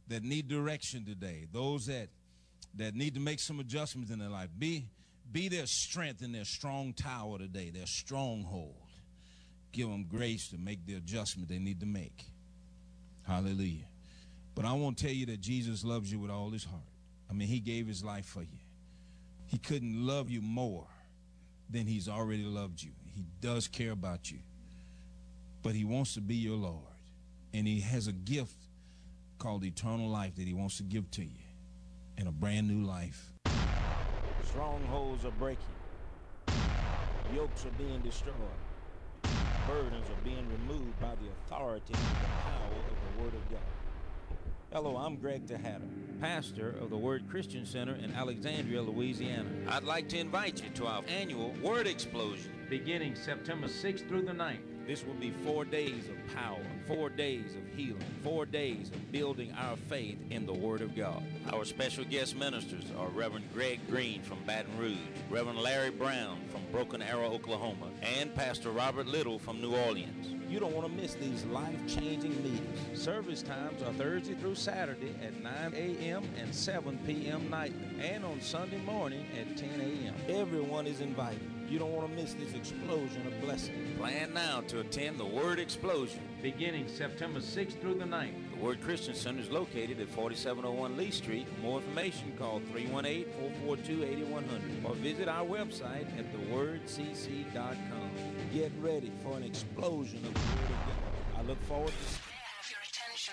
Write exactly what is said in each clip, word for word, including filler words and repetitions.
that need direction today, those that that need to make some adjustments in their life. Be be their strength and their strong tower today, their stronghold. Give them grace to make the adjustment they need to make. Hallelujah. But I want to tell you that Jesus loves you with all his heart. I mean, he gave his life for you. He couldn't love you more than he's already loved you. He does care about you. But he wants to be your Lord. And he has a gift called eternal life that he wants to give to you in a brand new life. Strongholds are breaking. Yokes are being destroyed. Burdens are being removed by the authority and the power of the Word of God. Hello, I'm Greg Tejada, pastor of the Word Christian Center in Alexandria, Louisiana. I'd like to invite you to our annual Word Explosion beginning September sixth through the ninth. This will be four days of power, four days of healing, four days of building our faith in the Word of God. Our special guest ministers are Reverend Greg Green from Baton Rouge, Reverend Larry Brown from Broken Arrow, Oklahoma, and Pastor Robert Little from New Orleans. You don't want to miss these life-changing meetings. Service times are Thursday through Saturday at nine a.m. and seven p.m. nightly, and on Sunday morning at ten a.m. Everyone is invited. You don't want to miss this explosion of blessing. Plan now to attend the Word Explosion beginning September sixth through the ninth. The Word Christian Center is located at forty-seven oh one Lee Street. For more information, call three one eight, four four two, eight one zero zero or visit our website at the word c c dot com. Get ready for an explosion of the Word of God. I look forward to... May I have your attention?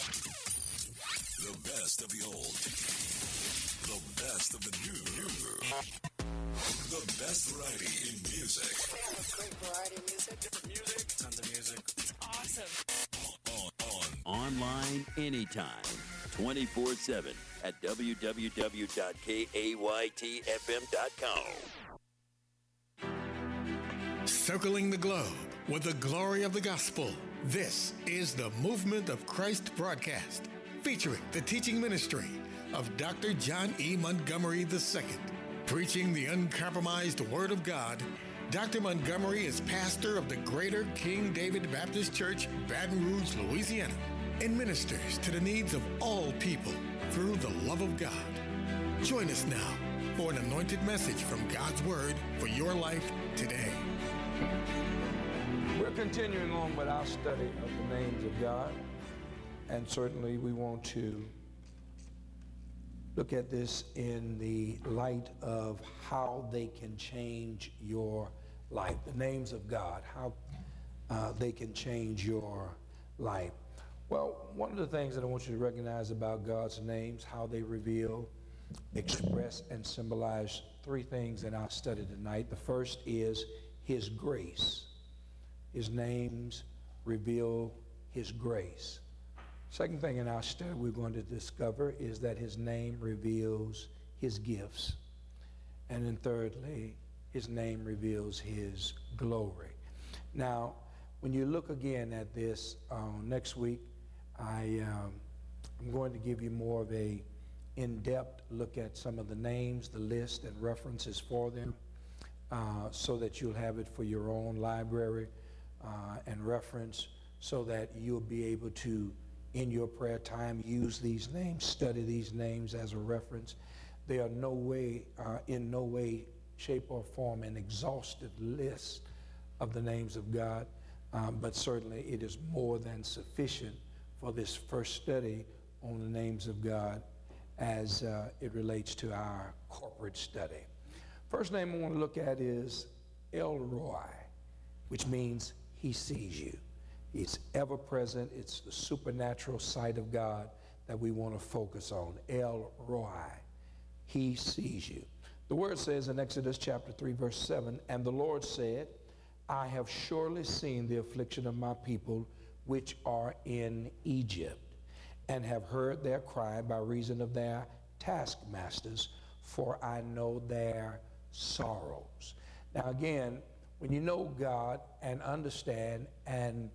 The best of the old. The best of the new. The best variety in music. We have a great variety of music. Different music. Tons of music. It's awesome. On, on. Online anytime. twenty-four seven at w w w dot k a y t f m dot com. Circling the globe with the glory of the gospel. This is the Movement of Christ broadcast, featuring the teaching ministry of Doctor John E. Montgomery the Second. Preaching the uncompromised Word of God, Doctor Montgomery is pastor of the Greater King David Baptist Church, Baton Rouge, Louisiana, and ministers to the needs of all people through the love of God. Join us now for an anointed message from God's Word for your life today. We're continuing on with our study of the names of God, and certainly we want to look at this in the light of how they can change your life. The names of God, how uh, they can change your life. Well, one of the things that I want you to recognize about God's names, how they reveal, express, and symbolize three things in our study tonight. The first is His grace. His names reveal His grace. Second thing in our study we're going to discover is that His name reveals His gifts. And then thirdly, His name reveals His glory. Now, when you look again at this uh, next week, I, um, I'm going to give you more of a in-depth look at some of the names, the list, and references for them, uh, so that you'll have it for your own library uh, and reference, so that you'll be able to, in your prayer time, use these names, study these names as a reference. They are no way, uh, in no way, shape, or form an exhaustive list of the names of God, um, but certainly it is more than sufficient for this first study on the names of God as uh, it relates to our corporate study. First name I want to look at is El Roi, which means He sees you. It's ever present. It's the supernatural sight of God that we want to focus on. El Roi. He sees you. The word says in Exodus chapter three, verse seven, and the Lord said, I have surely seen the affliction of my people which are in Egypt, and have heard their cry by reason of their taskmasters, for I know their sorrows. Now again, when you know God and understand and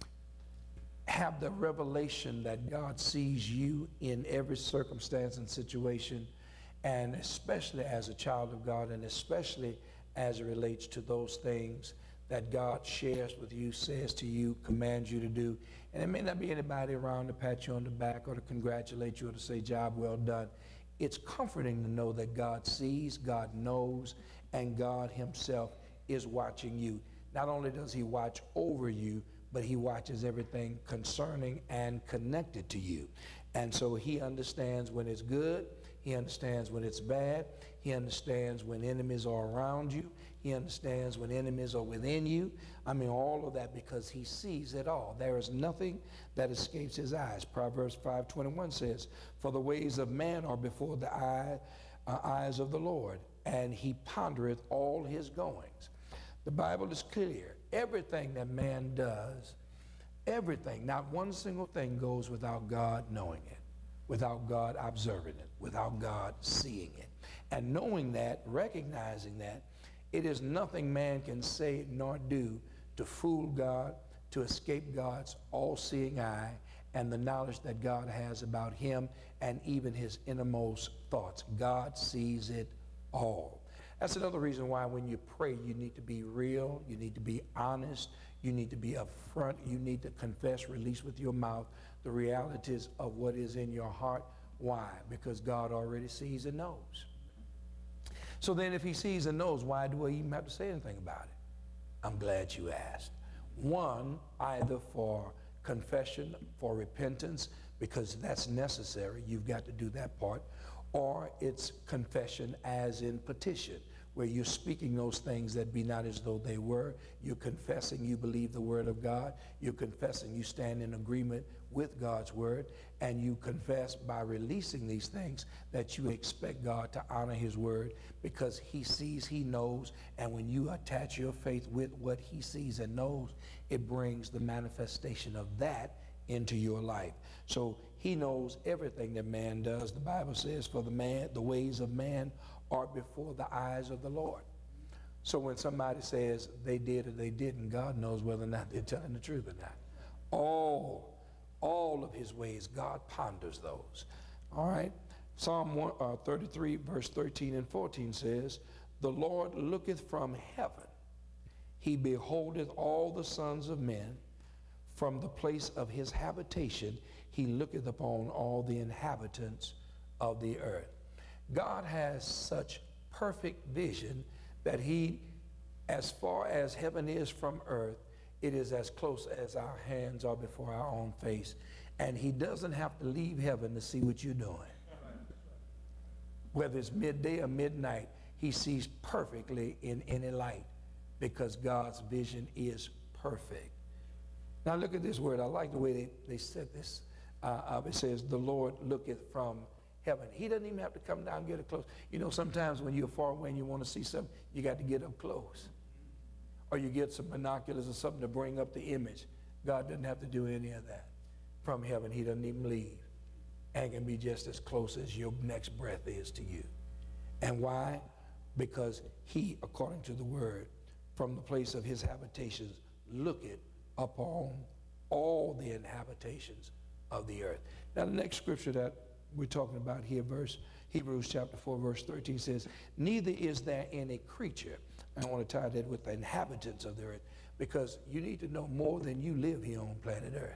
have the revelation that God sees you in every circumstance and situation, and especially as a child of God, and especially as it relates to those things that God shares with you, says to you, commands you to do, And there may not be anybody around to pat you on the back or to congratulate you or to say, job well done. It's comforting to know that God sees, God knows, and God himself is watching you. Not only does he watch over you, but he watches everything concerning and connected to you. And so he understands when it's good, he understands when it's bad, he understands when enemies are around you, he understands when enemies are within you. I mean, all of that because he sees it all. There is nothing that escapes his eyes. Proverbs five twenty-one says, for the ways of man are before the eye, uh, eyes of the Lord, and he pondereth all his goings. The Bible is clear. Everything that man does, everything, not one single thing goes without God knowing it, without God observing it, without God seeing it. And knowing that, recognizing that, it is nothing man can say nor do to fool God, to escape God's all-seeing eye and the knowledge that God has about him and even his innermost thoughts. God sees it all. That's another reason why when you pray, you need to be real, you need to be honest, you need to be upfront, you need to confess, release with your mouth the realities of what is in your heart. Why? Because God already sees and knows. So then if he sees and knows, why do I even have to say anything about it? I'm glad you asked. One, either for confession, for repentance, because that's necessary, you've got to do that part, or it's confession as in petition, where you're speaking those things that be not as though they were. You're confessing you believe the word of God. You're confessing you stand in agreement with God's word. And you confess by releasing these things that you expect God to honor his word because he sees, he knows. And when you attach your faith with what he sees and knows, it brings the manifestation of that into your life. So he knows everything that man does. The Bible says, for the man, the ways of man are before the eyes of the Lord. So when somebody says they did or they didn't, God knows whether or not they're telling the truth or not. All, all of his ways, God ponders those. All right. Psalm one, uh, thirty-three, verse thirteen and fourteen says, the Lord looketh from heaven. He beholdeth all the sons of men. From the place of his habitation, he looketh upon all the inhabitants of the earth. God has such perfect vision that he, as far as heaven is from earth, it is as close as our hands are before our own face. And he doesn't have to leave heaven to see what you're doing. Whether it's midday or midnight, he sees perfectly in any light because God's vision is perfect. Now look at this word. I like the way they, they said this. Uh, it says, the Lord looketh from heaven. He doesn't even have to come down and get up close. You know, sometimes when you're far away and you want to see something, you got to get up close. Or you get some binoculars or something to bring up the image. God doesn't have to do any of that. From heaven, he doesn't even leave. And can be just as close as your next breath is to you. And why? Because he, according to the word, from the place of his habitations, looketh upon all the inhabitations of the earth. Now the next scripture that we're talking about here, verse Hebrews chapter four, verse thirteen says, neither is there any creature. I want to tie that with the inhabitants of the earth because you need to know more than you live here on planet earth.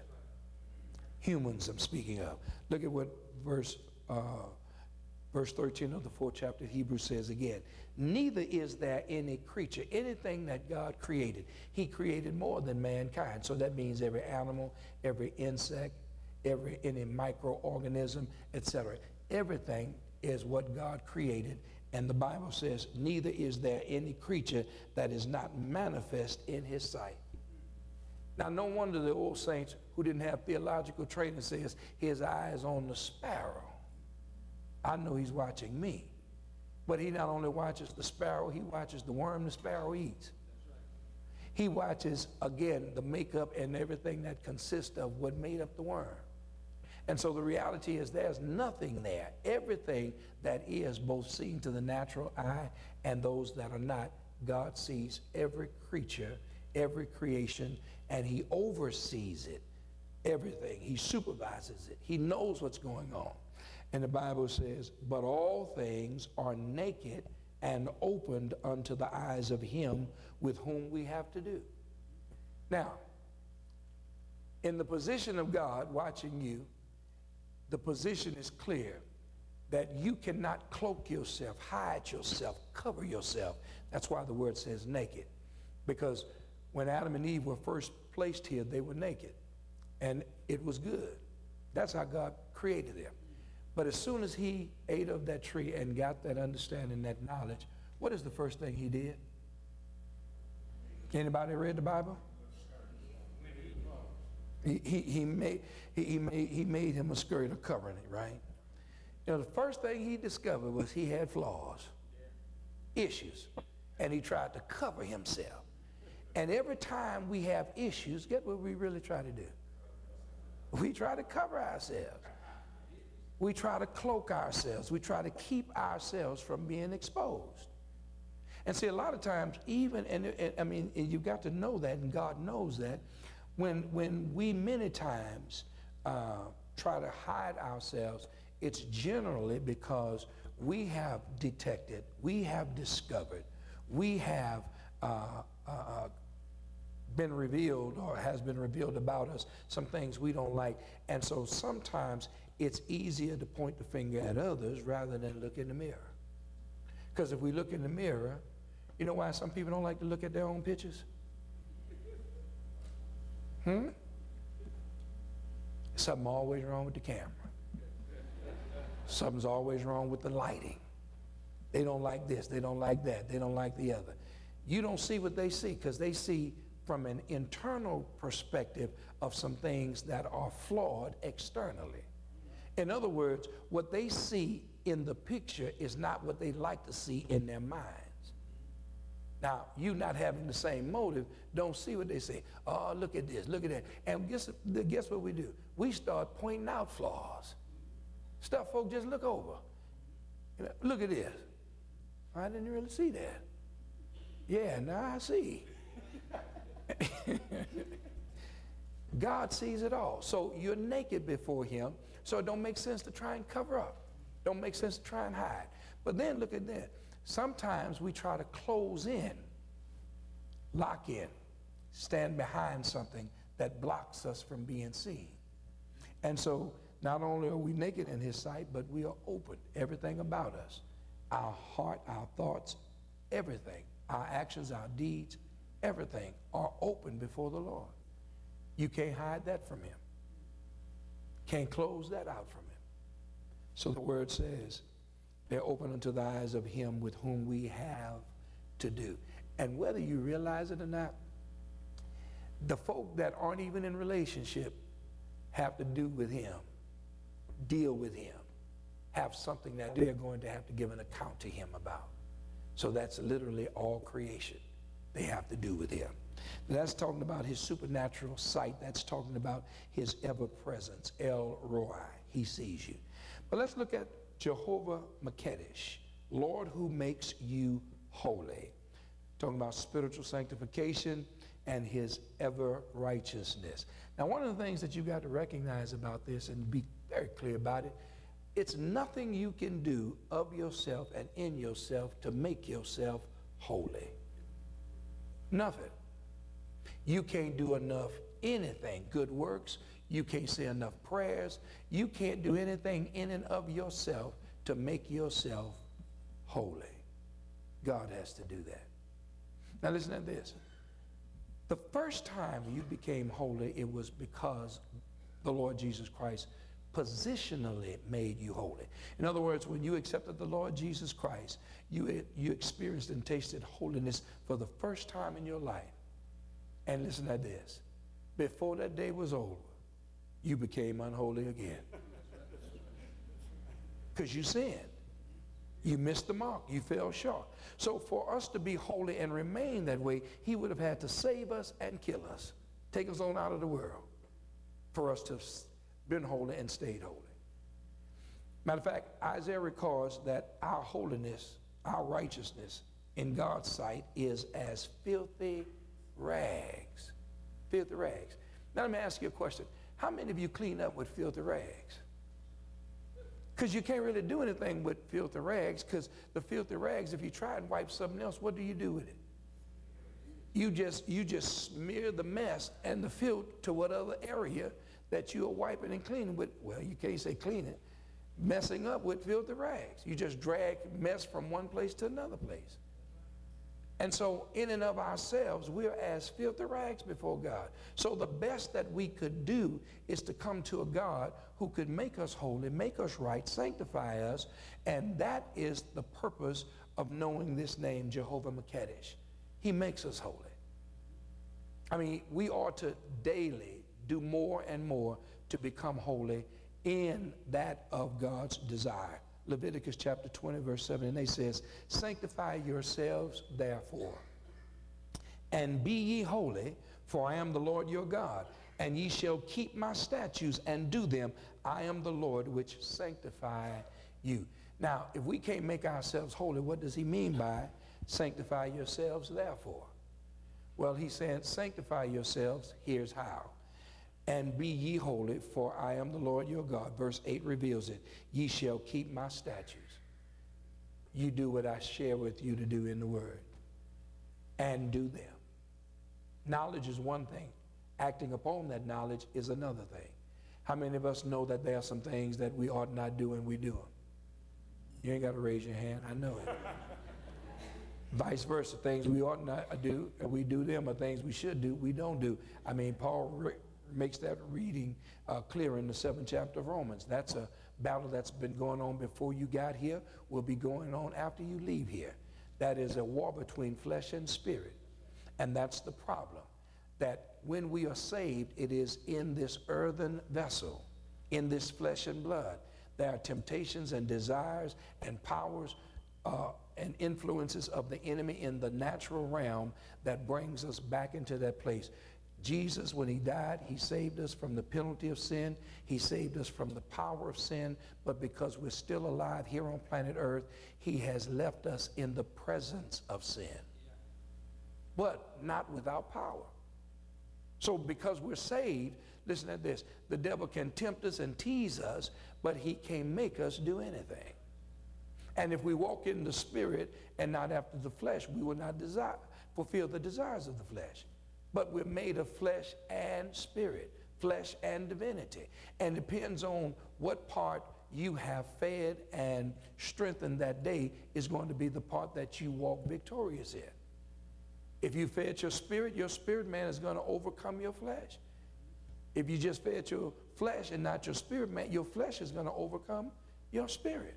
Humans I'm speaking of. Look at what verse uh, verse thirteen of the fourth chapter of Hebrews says again. Neither is there any creature, anything that God created. He created more than mankind. So that means every animal, every insect, every any microorganism, et cetera. Everything is what God created. And the Bible says, neither is there any creature that is not manifest in his sight. Now, no wonder the old saints who didn't have theological training says, his eye is on the sparrow. I know he's watching me. But he not only watches the sparrow, he watches the worm the sparrow eats. He watches, again, the makeup and everything that consists of what made up the worm. And so the reality is there's nothing there. Everything that is both seen to the natural eye and those that are not, God sees every creature, every creation, and he oversees it, everything. He supervises it. He knows what's going on. And the Bible says, but all things are naked and opened unto the eyes of him with whom we have to do. Now, In the position of God watching you, the position is clear that you cannot cloak yourself, hide yourself, cover yourself. That's why the word says naked. Because when Adam and Eve were first placed here, they were naked. And it was good. That's how God created them. But as soon as he ate of that tree and got that understanding, that knowledge, what is the first thing he did? Anybody read the Bible? He, he, he, made, he, he, made, he made him a skirt, a covering it, right? You know, the first thing he discovered was he had flaws, issues, and he tried to cover himself. And every time we have issues, get what we really try to do? We try to cover ourselves. We try to cloak ourselves. We try to keep ourselves from being exposed. And see, a lot of times, even, and, and I mean, and you've got to know that, and God knows that, when, when we many times uh, try to hide ourselves, it's generally because we have detected, we have discovered, we have uh, uh, been revealed or has been revealed about us some things we don't like. And so sometimes it's easier to point the finger at others rather than look in the mirror. Because if we look in the mirror, you know why some people don't like to look at their own pictures? Hmm? Something always wrong with the camera. Something's always wrong with the lighting. They don't like this, they don't like that, they don't like the other. You don't see what they see because they see from an internal perspective of some things that are flawed externally. In other words, what they see in the picture is not what they like to see in their minds. Now, you not having the same motive, don't see what they say. Oh, look at this, look at that. And guess, guess what we do? We start pointing out flaws. Stuff folk just look over. You know, look at this. I didn't really see that. Yeah, now I see. God sees it all. So you're naked before him, so it don't make sense to try and cover up. Don't make sense to try and hide. But then look at that. Sometimes we try to close in, lock in, stand behind something that blocks us from being seen. And so not only are we naked in his sight, but we are open. Everything about us, our heart, our thoughts, everything, our actions, our deeds, everything are open before the Lord. You can't hide that from him. Can't close that out from him. So the word says, they're open unto the eyes of him with whom we have to do. And whether you realize it or not, the folk that aren't even in relationship have to do with him, deal with him, have something that they're going to have to give an account to him about. So that's literally all creation. They have to do with him. That's talking about his supernatural sight. That's talking about his ever-presence, El Roi. He sees you. But let's look at Jehovah Makedesh, Lord who makes you holy. Talking about spiritual sanctification and his ever-righteousness. Now, one of the things that you got to recognize about this and be very clear about it, it's nothing you can do of yourself and in yourself to make yourself holy. Nothing. You can't do enough anything, good works. You can't say enough prayers. You can't do anything in and of yourself to make yourself holy. God has to do that. Now listen to this. The first time you became holy, it was because the Lord Jesus Christ positionally made you holy. In other words, when you accepted the Lord Jesus Christ, you, you experienced and tasted holiness for the first time in your life. And listen to this. Before that day was over, you became unholy again. Because you sinned. You missed the mark. You fell short. So for us to be holy and remain that way, he would have had to save us and kill us. Take us on out of the world for us to have been holy and stayed holy. Matter of fact, Isaiah records that our holiness, our righteousness in God's sight is as filthy rags. Filthy rags. Now let me ask you a question. How many of you clean up with filthy rags? Because you can't really do anything with filthy rags, because the filthy rags, if you try and wipe something else, what do you do with it? You just, you just smear the mess and the filth to whatever area that you are wiping and cleaning with. Well, you can't say cleaning. Messing up with filthy rags. You just drag mess from one place to another place. And so in and of ourselves, we're as filthy rags before God. So the best that we could do is to come to a God who could make us holy, make us right, sanctify us. And that is the purpose of knowing this name, Jehovah Makadesh. He makes us holy. I mean, we ought to daily do more and more to become holy in that of God's desire. Leviticus chapter twenty, verse seven, and eight says, sanctify yourselves, therefore, and be ye holy, for I am the Lord your God, and ye shall keep my statutes and do them. I am the Lord which sanctify you. Now, if we can't make ourselves holy, what does he mean by sanctify yourselves, therefore? Well, he's saying sanctify yourselves, here's how. And be ye holy, for I am the Lord your God. Verse eight reveals it. Ye shall keep my statutes. You do what I share with you to do in the word. And do them. Knowledge is one thing. Acting upon that knowledge is another thing. How many of us know that there are some things that we ought not do and we do them? You ain't got to raise your hand. I know it. Vice versa. Things we ought not do and we do them, or things we should do, we don't do. I mean, Paul makes that reading uh, clear in the seventh chapter of Romans. That's a battle that's been going on before you got here, will be going on after you leave here. That is a war between flesh and spirit. And that's the problem, that when we are saved, it is in this earthen vessel, in this flesh and blood. There are temptations and desires and powers uh, and influences of the enemy in the natural realm that brings us back into that place. Jesus, when he died, he saved us from the penalty of sin. He saved us from the power of sin. But because we're still alive here on planet Earth, he has left us in the presence of sin. But not without power. So because we're saved, listen to this, the devil can tempt us and tease us, but he can't make us do anything. And if we walk in the spirit and not after the flesh, we will not desire, fulfill the desires of the flesh. But we're made of flesh and spirit, flesh and divinity. And depends on what part you have fed and strengthened that day is going to be the part that you walk victorious in. If you fed your spirit, your spirit man is going to overcome your flesh. If you just fed your flesh and not your spirit man, your flesh is going to overcome your spirit.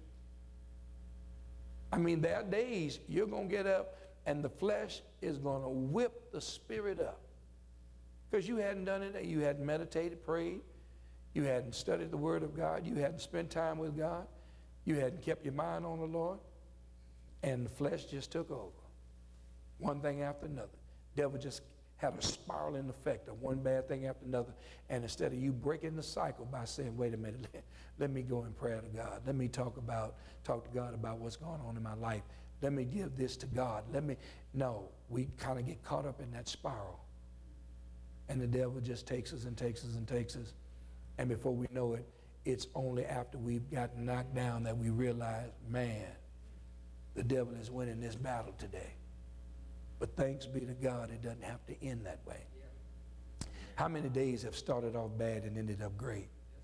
I mean, there are days you're going to get up and the flesh is going to whip the spirit up. Because you hadn't done it, you hadn't meditated, prayed, you hadn't studied the word of God, you hadn't spent time with God, you hadn't kept your mind on the Lord, and the flesh just took over. One thing after another. Devil just had a spiraling effect of one bad thing after another. And instead of you breaking the cycle by saying, wait a minute, let, let me go in prayer to God. Let me talk about, talk to God about what's going on in my life. Let me give this to God. Let me, no, we kind of get caught up in that spiral. And the devil just takes us and takes us and takes us. And before we know it, it's only after we've gotten knocked down that we realize, man, the devil is winning this battle today. But thanks be to God, it doesn't have to end that way. How many days have started off bad and ended up great?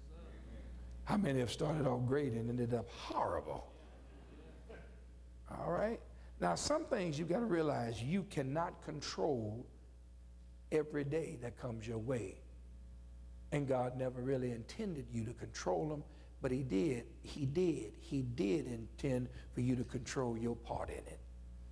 How many have started off great and ended up horrible? All right? Now, some things you've got to realize you cannot control every day that comes your way. And God never really intended you to control them, but he did, he did, he did intend for you to control your part in it.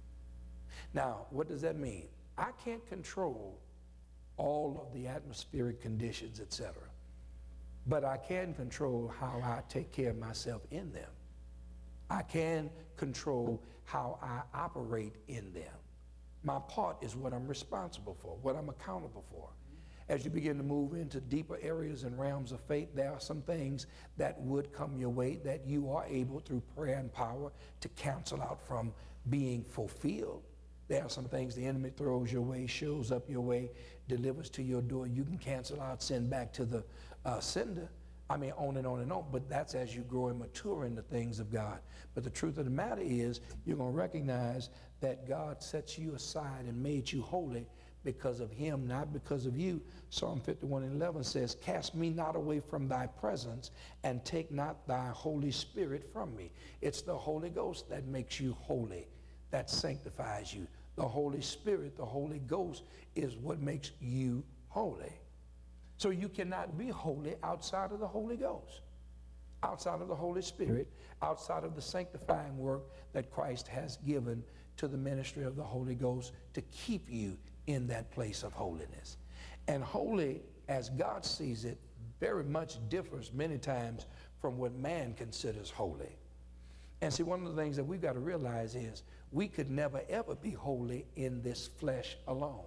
Now, what does that mean? I can't control all of the atmospheric conditions, et cetera, but I can control how I take care of myself in them. I can control how I operate in them. My part is what I'm responsible for, what I'm accountable for. As you begin to move into deeper areas and realms of faith, there are some things that would come your way that you are able, through prayer and power, to cancel out from being fulfilled. There are some things the enemy throws your way, shows up your way, delivers to your door. You can cancel out, send back to the uh, sender. I mean, on and on and on. But that's as you grow and mature in the things of God. But the truth of the matter is, you're going to recognize that God sets you aside and made you holy because of him, not because of you. Psalm fifty-one and eleven says, cast me not away from thy presence, and take not thy Holy Spirit from me. It's the Holy Ghost that makes you holy, that sanctifies you. The Holy Spirit, the Holy Ghost, is what makes you holy. So you cannot be holy outside of the Holy Ghost, outside of the Holy Spirit, outside of the sanctifying work that Christ has given to the ministry of the Holy Ghost to keep you in that place of holiness. And holy, as God sees it, very much differs many times from what man considers holy. And see, one of the things that we've got to realize is we could never ever be holy in this flesh alone.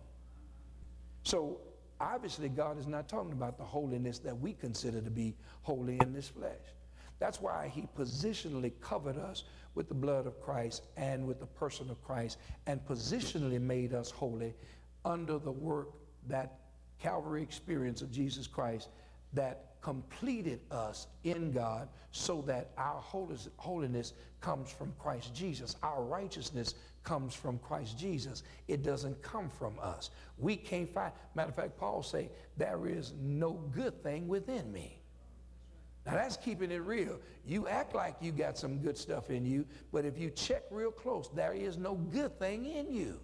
So obviously God is not talking about the holiness that we consider to be holy in this flesh. That's why he positionally covered us with the blood of Christ and with the person of Christ, and positionally made us holy under the work, that Calvary experience of Jesus Christ that completed us in God, so that our holiness comes from Christ Jesus. Our righteousness comes from Christ Jesus. It doesn't come from us. We can't find, matter of fact, Paul say, there is no good thing within me. Now that's keeping it real. You act like you got some good stuff in you, but if you check real close, there is no good thing in you.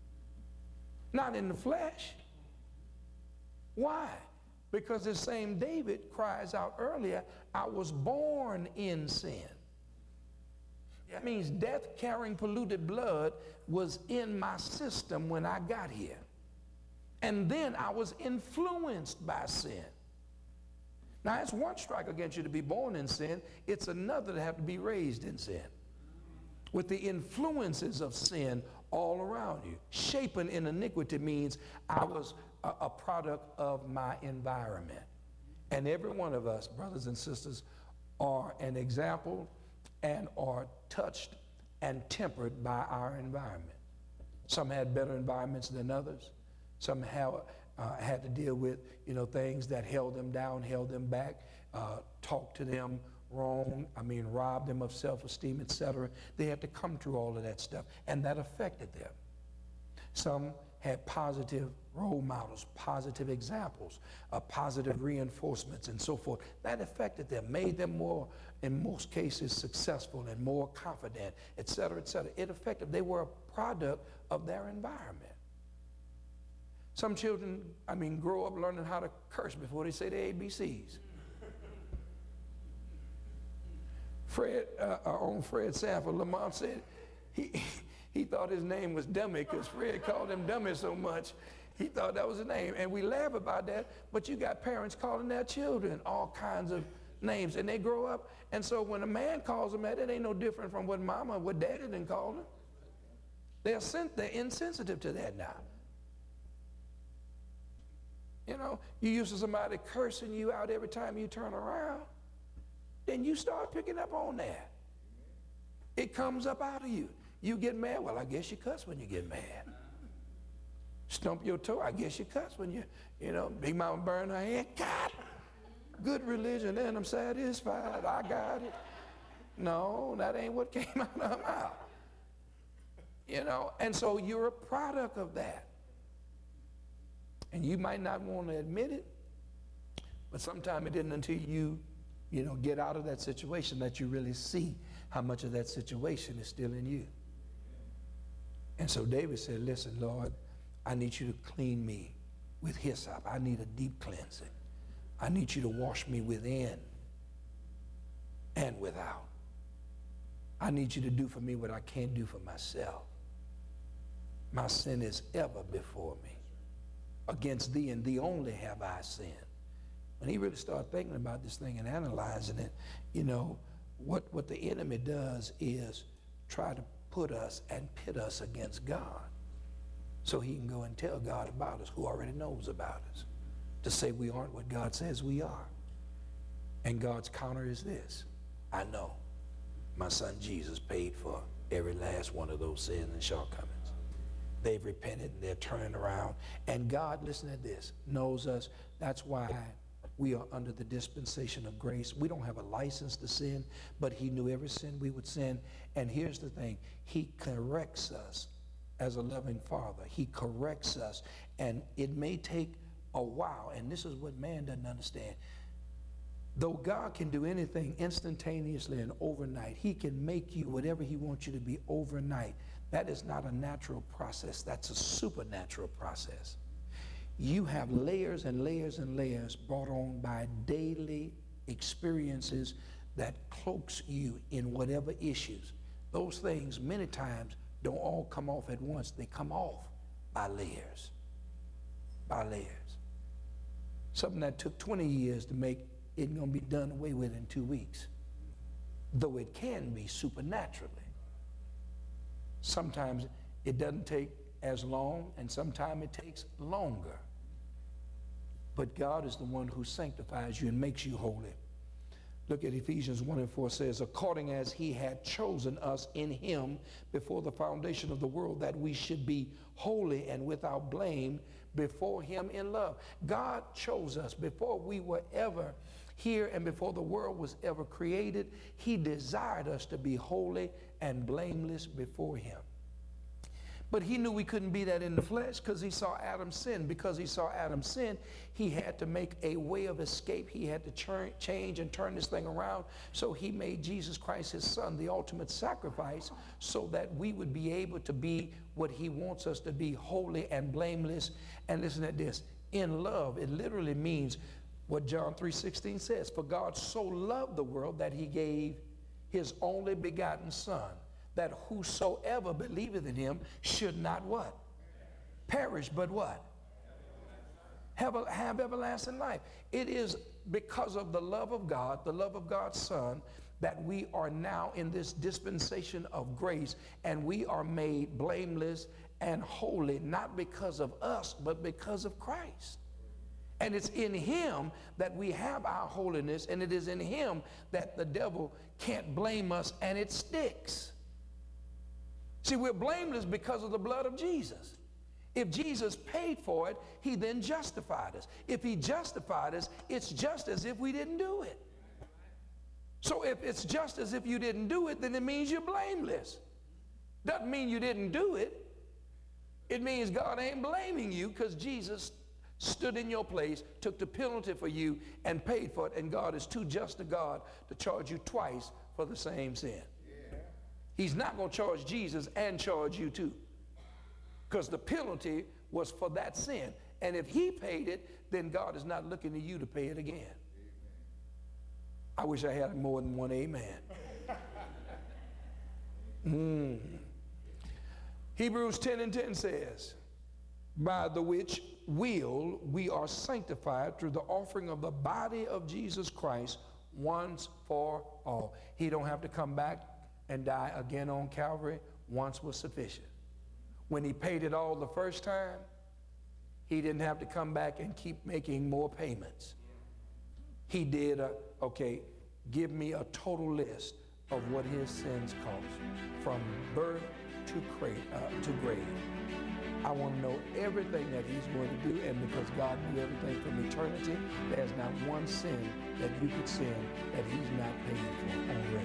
Not in the flesh. Why? Because the same David cries out earlier, I was born in sin. That means death-carrying polluted blood was in my system when I got here. And then I was influenced by sin. Now, it's one strike against you to be born in sin. It's another to have to be raised in sin, with the influences of sin all around you. Shapen in iniquity means I was a, a product of my environment. And every one of us, brothers and sisters, are an example and are touched and tempered by our environment. Some had better environments than others. Some have Uh, had to deal with, you know, things that held them down, held them back, uh, talked to them wrong, I mean, robbed them of self-esteem, et cetera. They had to come through all of that stuff, and that affected them. Some had positive role models, positive examples, uh, positive reinforcements, and so forth. That affected them, made them more, in most cases, successful and more confident, et cetera, et cetera. It affected them. They were a product of their environment. Some children, I mean, grow up learning how to curse before they say the A B Cs. Fred, uh, our own Fred Sanford, Lamont said he, he thought his name was Dummy because Fred called him Dummy so much. He thought that was his name. And we laugh about that, but you got parents calling their children all kinds of names, and they grow up. And so when a man calls them that, it ain't no different from what mama, what daddy didn't call them. They're, they're insensitive to that now. You know, you used to somebody cursing you out every time you turn around, then you start picking up on that. It comes up out of you. You get mad, well, I guess you cuss when you get mad. Stump your toe, I guess you cuss when you, you know, Big Mama burn her head. God, good religion, and I'm satisfied, I got it. No, that ain't what came out of her mouth. You know, and so you're a product of that. And you might not want to admit it, but sometimes it isn't until you, you know, get out of that situation that you really see how much of that situation is still in you. And so David said, listen, Lord, I need you to clean me with hyssop. I need a deep cleansing. I need you to wash me within and without. I need you to do for me what I can't do for myself. My sin is ever before me. Against thee and thee only have I sinned. When he really started thinking about this thing and analyzing it, you know, what, what the enemy does is try to put us and pit us against God so he can go and tell God about us, who already knows about us, to say we aren't what God says we are. And God's counter is this: I know my son Jesus paid for every last one of those sins and shortcomings. They've repented and they're turning around. And God, listen to this, knows us. That's why we are under the dispensation of grace. We don't have a license to sin, but he knew every sin we would sin. And here's the thing, he corrects us as a loving father. He corrects us, and it may take a while, and this is what man doesn't understand. Though God can do anything instantaneously and overnight, he can make you whatever he wants you to be overnight. That is not a natural process. That's a supernatural process. You have layers and layers and layers brought on by daily experiences that cloaks you in whatever issues. Those things many times don't all come off at once. They come off by layers, by layers. Something that took twenty years to make isn't going to be done away with in two weeks, though it can be supernaturally. Sometimes it doesn't take as long, and sometimes it takes longer. But God is the one who sanctifies you and makes you holy. Look at Ephesians one and four says, according as he had chosen us in him before the foundation of the world, that we should be holy and without blame before him in love. God chose us before we were ever here and before the world was ever created. He desired us to be holy and blameless before him. But he knew we couldn't be that in the flesh because he saw Adam sin. Because he saw Adam sin, he had to make a way of escape. He had to ch- change and turn this thing around. So he made Jesus Christ, his son, the ultimate sacrifice so that we would be able to be what he wants us to be, holy and blameless. And listen to this, in love, it literally means what John three sixteen says, for God so loved the world that he gave his only begotten son, that whosoever believeth in him should not what? Perish, but what? Have, a, have everlasting life. It is because of the love of God, the love of God's son, that we are now in this dispensation of grace, and we are made blameless and holy, not because of us, but because of Christ. And it's in him that we have our holiness, and it is in him that the devil can't blame us, and it sticks. See, we're blameless because of the blood of Jesus. If Jesus paid for it, he then justified us. If he justified us, it's just as if we didn't do it. So if it's just as if you didn't do it, then it means you're blameless. Doesn't mean you didn't do it. It means God ain't blaming you because Jesus stood in your place, took the penalty for you, and paid for it. And God is too just a God to charge you twice for the same sin. He's not going to charge Jesus and charge you too, because the penalty was for that sin. And if he paid it, then God is not looking to you to pay it again. Amen. I wish I had more than one amen. mm. Hebrews ten and ten says, by the which will we are sanctified through the offering of the body of Jesus Christ once for all. He don't have to come back and die again on Calvary. Once was sufficient. When he paid it all the first time, he didn't have to come back and keep making more payments. He did a, okay, give me a total list of what his sins cost from birth to, grave, uh, to grave. I want to know everything that he's going to do, and because God knew everything from eternity, there's not one sin that you could sin that he's not paying for already.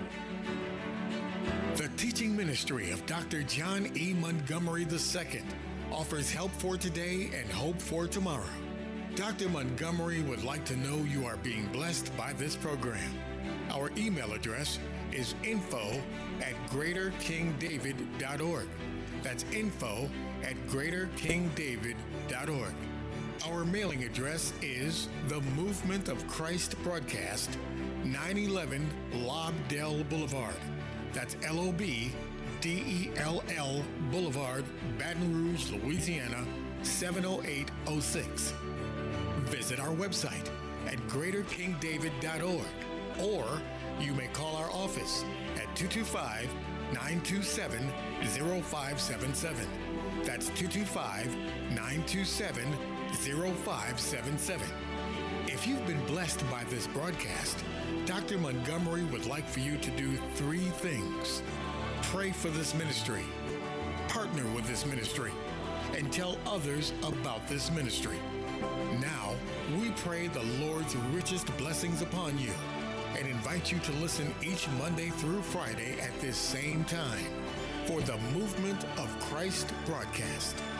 The teaching ministry of Doctor John E. Montgomery the Second offers help for today and hope for tomorrow. Doctor Montgomery would like to know you are being blessed by this program. Our email address is info at greater king david dot org. That's info at greater king david dot org. Our mailing address is The Movement of Christ Broadcast, nine eleven Lobdell Boulevard. That's L O B D E L L Boulevard, Baton Rouge, Louisiana, seven oh eight oh six. Visit our website at greater king david dot org, or you may call our office at two two five, nine two seven, oh five seven seven. That's two two five, nine two seven, oh five seven seven. If you've been blessed by this broadcast, Doctor Montgomery would like for you to do three things. Pray for this ministry, partner with this ministry, and tell others about this ministry. Now, we pray the Lord's richest blessings upon you and invite you to listen each Monday through Friday at this same time for the Movement of Christ broadcast.